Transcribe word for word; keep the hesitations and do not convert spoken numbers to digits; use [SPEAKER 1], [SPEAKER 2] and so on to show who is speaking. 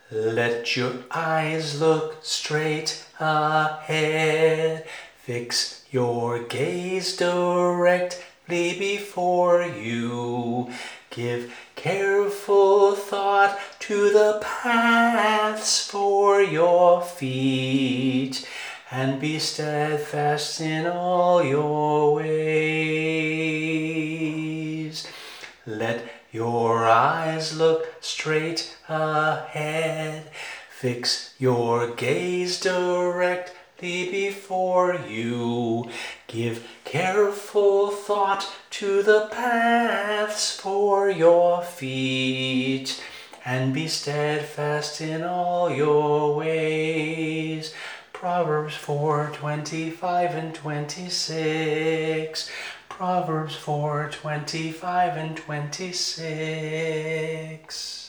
[SPEAKER 1] Let your eyes look straight ahead. Fix your gaze directly before you. Give careful thought to the paths for your feet, and be steadfast in all your ways. Let your eyes look straight ahead. Fix your gaze directly before you. Give careful thought to the paths for your feet, and be steadfast in all your ways. Proverbs four, twenty-five and twenty-six. Proverbs four, twenty-five and twenty-six.